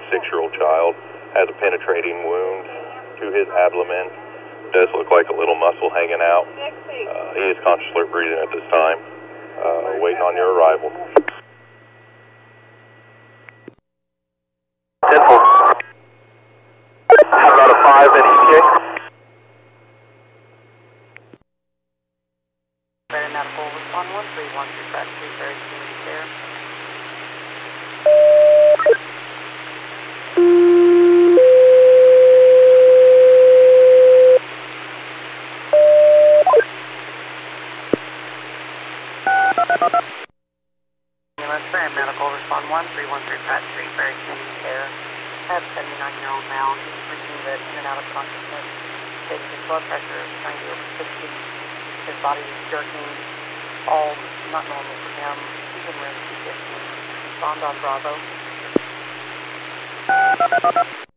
6-year-old child. Has a penetrating wound to his abdomen. Does look like a little muscle hanging out. He is consciously breathing at this time. Waiting on your arrival. 10-4. I've got a 5 in ETA. Medical respond 131 to track 2, very community care. Ambulance, medical respond 1313 track 3, very community care. I have a 79-year-old male. He's breathing a bit in and out of consciousness. Stating his blood pressure is 90 over 60. His body is jerking. All not normal for him. He's in room 215. Respond on Bravo.